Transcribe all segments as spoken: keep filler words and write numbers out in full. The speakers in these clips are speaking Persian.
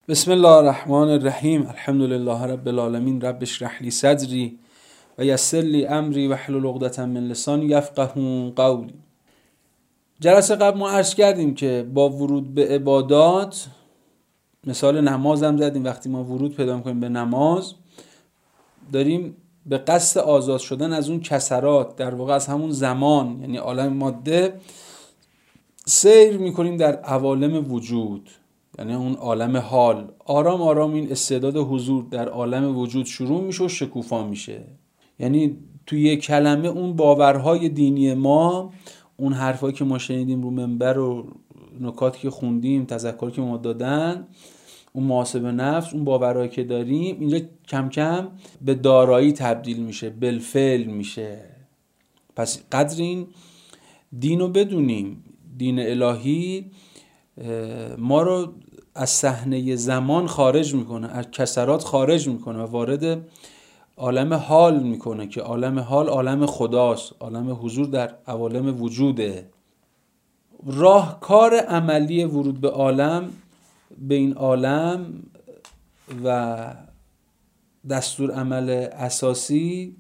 بسم الله الرحمن الرحیم. الحمد لله رب العالمین. رب اشرح لی صدری و یسر لی امری واحلل عقدة من لسانی یفقهوا قولی. جلسه قبل ما عرض کردیم که با ورود به عبادات، مثال نماز هم زدیم، وقتی ما ورود پیدا می‌کنیم به نماز داریم به قصد آزاد شدن از اون کسرات، در واقع از همون زمان، یعنی عالم ماده، سیر می‌کنیم در عوالم وجود، یعنی اون عالم حال. آرام آرام این استعداد حضور در عالم وجود شروع میشه و شکوفا میشه. یعنی توی یک کلمه اون باورهای دینی ما، اون حرفایی که ما شنیدیم رو منبر و نکاتی که خوندیم، تذکری که ما دادن، اون محاسبه نفس، اون باورهایی که داریم، اینجا کم کم به دارایی تبدیل میشه، بالفعل میشه. پس قدر این دین رو بدونیم. دین الهی ما رو از صحنه زمان خارج میکنه، از کسرات خارج میکنه و وارد عالم حال میکنه که عالم حال عالم خداست، عالم حضور در عوالم وجوده. راهکار عملی ورود به عالم، به این عالم، و دستور عمل اساسی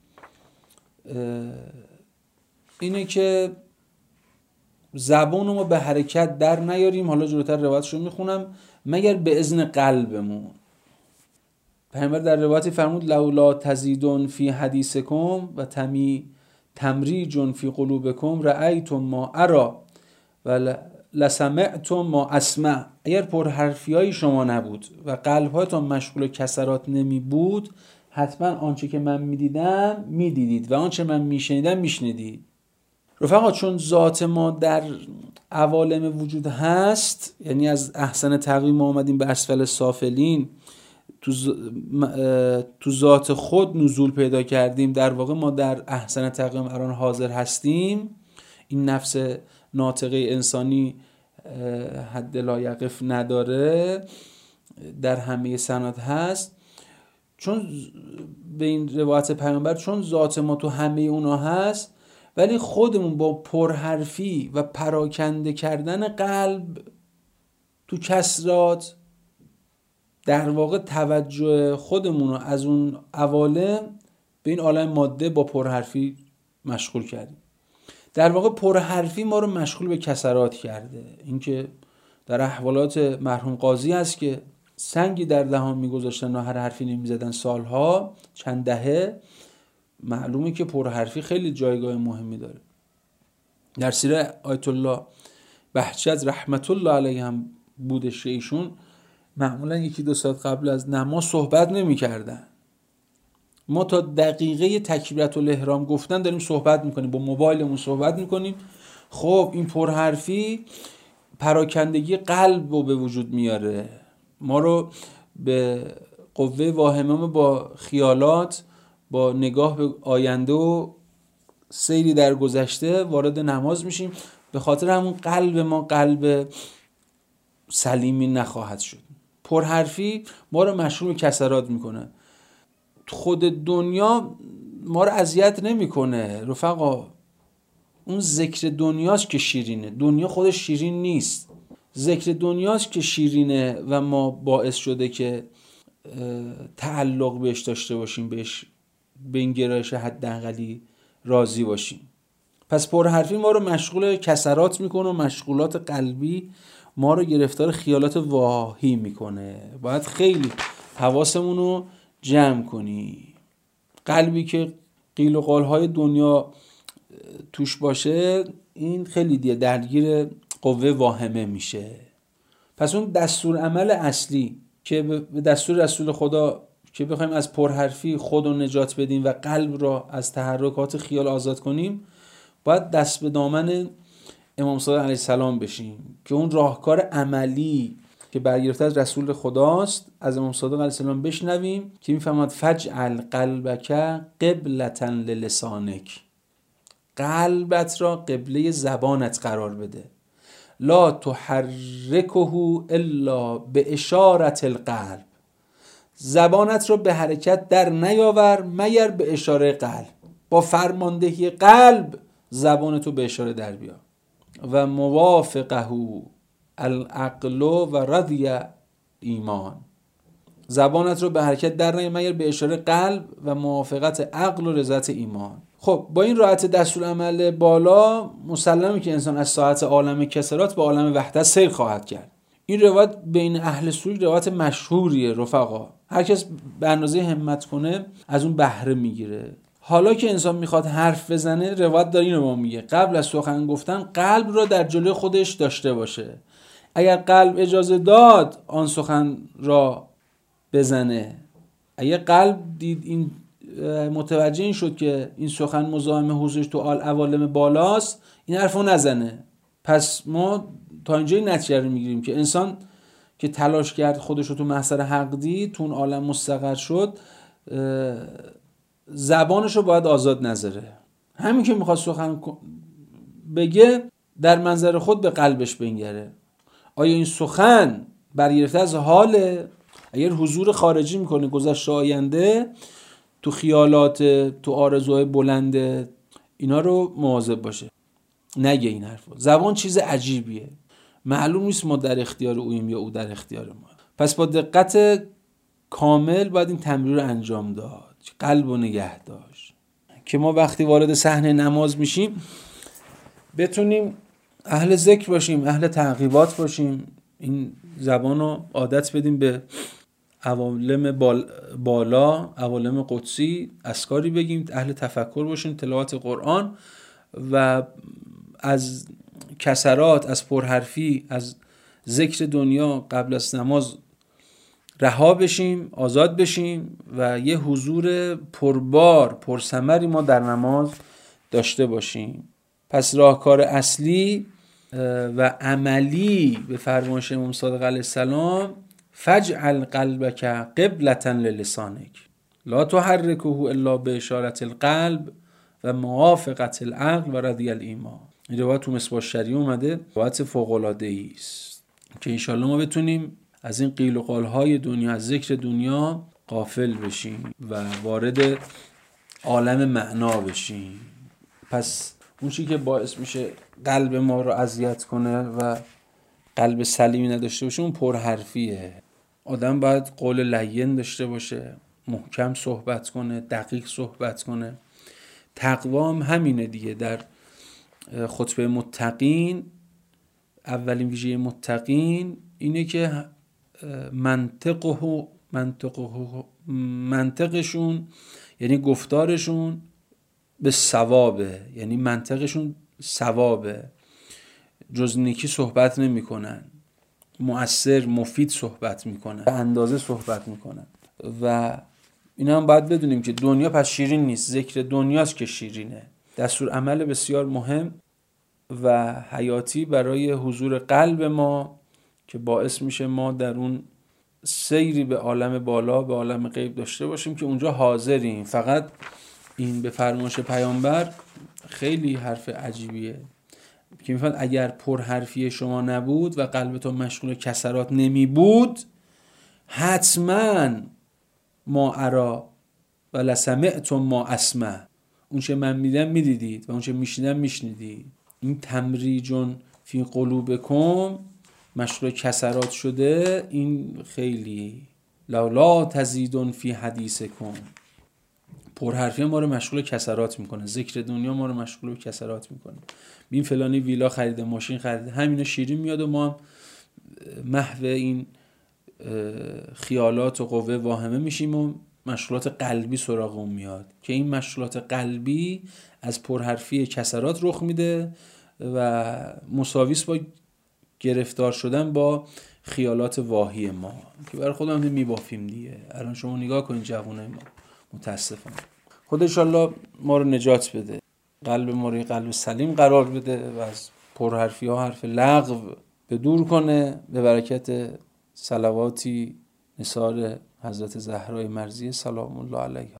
اینه که زبان رو ما به حرکت در نیاریم. حالا جلوتر روایتش رو میخونم. مگر به اذن قلبمون. پیامبر در روایتی فرمود لولا تزیدون فی حدیثکم و تمی تمریجون فی قلوبکم رأیتم ما ارا و لسمعتم ما اسمع. اگر پرحرفیای شما نبود و قلبهایتان مشغول کسرات نمی بود، حتما آنچه که من میدیدم میدیدید و آنچه من میشنیدم میشنیدید. رفقا، چون ذات ما در عوالم وجود هست، یعنی از احسن تقویم ما آمدیم به اسفل سافلین، تو, ز... تو ذات خود نزول پیدا کردیم، در واقع ما در احسن تقویم الان حاضر هستیم. این نفس ناطقه انسانی حد لا یقف نداره، در همه سنات هست. چون به این روایت پیامبر، چون ذات ما تو همه اونا هست، ولی خودمون با پرحرفی و پراکنده کردن قلب تو کسرات، در واقع توجه خودمون رو از اون عوالم به این عالم ماده با پرحرفی مشغول کردیم. در واقع پرحرفی ما رو مشغول به کسرات کرده. این که در احوالات مرحوم قاضی هست که سنگی در دهان میگذاشتن و هر حرفی نمیزدن سالها، چند دهه. معلومه که پرحرفی خیلی جایگاه مهمی داره. در سیره آیت الله بهجت رحمت الله علیه هم بودش، ایشون معمولا یکی دو ساعت قبل از نماز صحبت نمی کردن. ما تا دقیقه تکبیرت الاحرام گفتن داریم صحبت میکنیم، با موبایلمون صحبت میکنیم. خب این پرحرفی پراکندگی قلب رو به وجود میاره، ما رو به قوه واهمه با خیالات، با نگاه به آینده و سیری در گذشته وارد نماز میشیم. به خاطر همون قلب ما قلب سلیمی نخواهد شد. پرحرفی ما رو مشغول کسرات میکنه. خود دنیا ما رو اذیت نمیکنه رفقا. اون ذکر دنیاست که شیرینه. دنیا خودش شیرین نیست. ذکر دنیاست که شیرینه و ما باعث شده که تعلق بهش داشته باشیم، بهش به این گرایش حداقلی راضی باشیم. پس پرحرفی ما رو مشغول کسرات میکنه و مشغولات قلبی ما رو گرفتار خیالات واهی میکنه. باید خیلی حواسمون رو جمع کنی. قلبی که قیل و قالهای دنیا توش باشه، این خیلی دیگه درگیر قوه واهمه میشه. پس اون دستور عمل اصلی که به دستور رسول خدا که بخوایم از پرحرفی خود رو نجات بدیم و قلب را از تحرکات خیال آزاد کنیم، باید دست به دامن امام صادق علیه السلام بشیم که اون راهکار عملی که برگرفته از رسول خداست، از امام صادق علیه السلام بشنویم که میفهمد فجعل قلبک قبلة للسانک. قلبت را قبله زبانت قرار بده. لا تحرکه الا به اشارت القلب. زبانت رو به حرکت در نیاور مگر به اشاره قلب. با فرماندهی قلب زبانتو به اشاره در بیار. و موافقه العقل و رضی ایمان. زبانت رو به حرکت در نیار مگر به اشاره قلب و موافقت عقل و رضایت ایمان. خب با این رعایت دستورالعمل بالا مسلمه که انسان از ساحت عالم کسرات به عالم وحدت سیر خواهد کرد. این روایت بین اهل سلوک روایت مشهوریه رفقا. هر کس به اندازه همت کنه از اون بهره میگیره. حالا که انسان میخواد حرف بزنه، روایت داره اینو با میگه قبل از سخن گفتن قلب رو در جلوی خودش داشته باشه. اگر قلب اجازه داد آن سخن را بزنه، اگر قلب دید این متوجه این شد که این سخن مزاحم حضورش تو عوالم بالاست، این حرفو نزنه. پس ما تا اینجای نتیجه رو میگیریم که انسان که تلاش کرد خودش رو تو محضر حق دید، تو اون عالم مستقر شد، زبانش رو باید آزاد نذاره. همین که میخواد سخن بگه در منظر خود به قلبش بنگره. آیا این سخن برگرفته از حاله؟ اگر حضور خارجی میکنه گذشته آینده، تو خیالات، تو آرزوهای بلنده، اینا رو مواظب باشه نگه این حرفو. زبان چیز عجیبیه، معلوم نیست ما در اختیار اویم یا او در اختیار ما. پس با دقت کامل باید این تمرین رو انجام داد، قلب و نگه داشت که ما وقتی وارد صحنه نماز میشیم بتونیم اهل ذکر باشیم، اهل تعقیبات باشیم، این زبان رو عادت بدیم به عوالم بالا، عوالم قدسی، اذکاری بگیم، اهل تفکر باشیم، تلاوت قرآن، و از کسرات، از پرحرفی، از ذکر دنیا قبل از نماز رها بشیم، آزاد بشیم و یه حضور پربار، پرثمری ما در نماز داشته باشیم. پس راهکار اصلی و عملی به فرمایش امام صادق علیه السلام فجعل قلبک قبلة للسانک لا تحرکه الا باشاره القلب و موافقت العقل و رضی الایمان. این روایت تو مصباح الشریعه اومده، روایت فوق العاده ای است که ان شاء الله ما بتونیم از این قیل و قالهای دنیا، از ذکر دنیا غافل بشیم و وارد عالم معنا بشیم. پس اون چیزی که باعث میشه قلب ما رو اذیت کنه و قلب سلیمی نداشته باشه اون پرحرفیه. آدم باید قول لین داشته باشه، محکم صحبت کنه، دقیق صحبت کنه. تقوا هم همینه دیگه. در خطبه متقین اولین ویژه متقین اینه که منطقه منطقه منطقشون یعنی گفتارشون به صوابه، یعنی منطقشون صوابه، جز نیکی صحبت نمی کنن، مؤثر مفید صحبت می کنن، به اندازه صحبت می کنن. و اینا هم باید بدونیم که دنیا پس شیرین نیست، ذکر دنیاست که شیرینه. دستور عمل بسیار مهم و حیاتی برای حضور قلب ما که باعث میشه ما در اون سیری به عالم بالا، به عالم غیب داشته باشیم که اونجا حاضریم. فقط این به فرمایش پیامبر خیلی حرف عجیبیه که میفرماید اگر پرحرفی شما نبود و قلبتون مشغول کسرات نمی بود حتما ما ارا و لسمعتم ما اسمع، اون چه من میدم میدیدید و اون چه میشنیدم میشنیدید. این تمریجون فی قلوبکم مشغول کسرات شده، این خیلی لولا تزیدون فی حدیثکم. پرحرفی ما رو مشغول کسرات میکنه، ذکر دنیا ما رو مشغول کسرات میکنه. ببین فلانی ویلا خریده، ماشین خریده، همینا شیرین میاد و ما محو این خیالات و قوه واهمه میشیم و مشغولات قلبی سراغمون میاد که این مشغولات قلبی از پرحرفی کسرات رخ میده و مساویس با گرفتار شدن با خیالات واهی ما که برای خودمون میبافیم دیگه. الان شما نگاه کنید جوانای ما، متاسفانه. خدا انشالله ما رو نجات بده، قلب ما رو قلب سلیم قرار بده و از پرحرفی ها، حرف لغو به دور کنه، به برکت صلواتی نثار حضرت زهرای مرضیه سلام الله علیها.